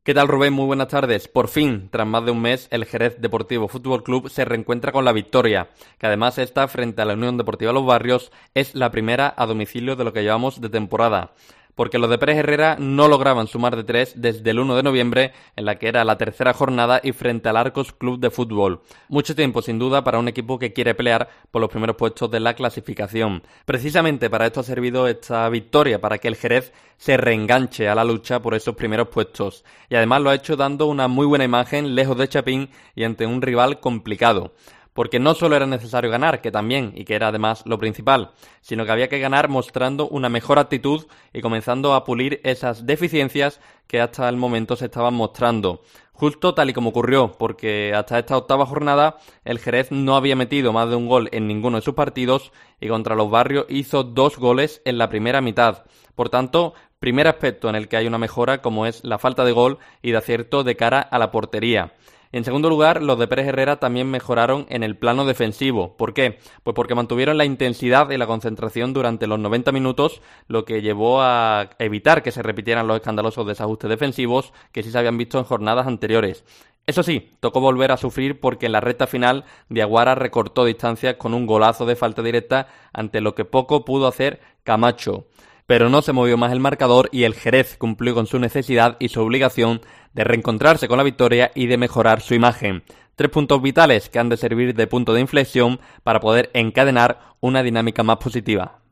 ¿Qué tal, Rubén? Muy buenas tardes. Por fin, tras más de un mes, el Jerez Deportivo Fútbol Club se reencuentra con la victoria, que además esta frente a la Unión Deportiva Los Barrios es la primera a domicilio de lo que llevamos de temporada. Porque los de Pérez Herrera no lograban sumar de 3 desde el 1 de noviembre, en la que era la tercera jornada, y frente al Arcos Club de Fútbol. Mucho tiempo, sin duda, para un equipo que quiere pelear por los primeros puestos de la clasificación. Precisamente para esto ha servido esta victoria, para que el Jerez se reenganche a la lucha por esos primeros puestos. Y además lo ha hecho dando una muy buena imagen lejos de Chapín y ante un rival complicado. Porque no solo era necesario ganar, que también, y que era además lo principal, sino que había que ganar mostrando una mejor actitud y comenzando a pulir esas deficiencias que hasta el momento se estaban mostrando. Justo tal y como ocurrió, porque hasta esta octava jornada el Jerez no había metido más de un gol en ninguno de sus partidos y contra Los Barrios hizo 2 goles en la primera mitad. Por tanto, primer aspecto en el que hay una mejora, como es la falta de gol y de acierto de cara a la portería. En segundo lugar, los de Pérez Herrera también mejoraron en el plano defensivo. ¿Por qué? Pues porque mantuvieron la intensidad y la concentración durante los 90 minutos, lo que llevó a evitar que se repitieran los escandalosos desajustes defensivos que sí se habían visto en jornadas anteriores. Eso sí, tocó volver a sufrir porque en la recta final Diaguara recortó distancias con un golazo de falta directa ante lo que poco pudo hacer Camacho. Pero no se movió más el marcador y el Jerez cumplió con su necesidad y su obligación de reencontrarse con la victoria y de mejorar su imagen. 3 puntos vitales que han de servir de punto de inflexión para poder encadenar una dinámica más positiva.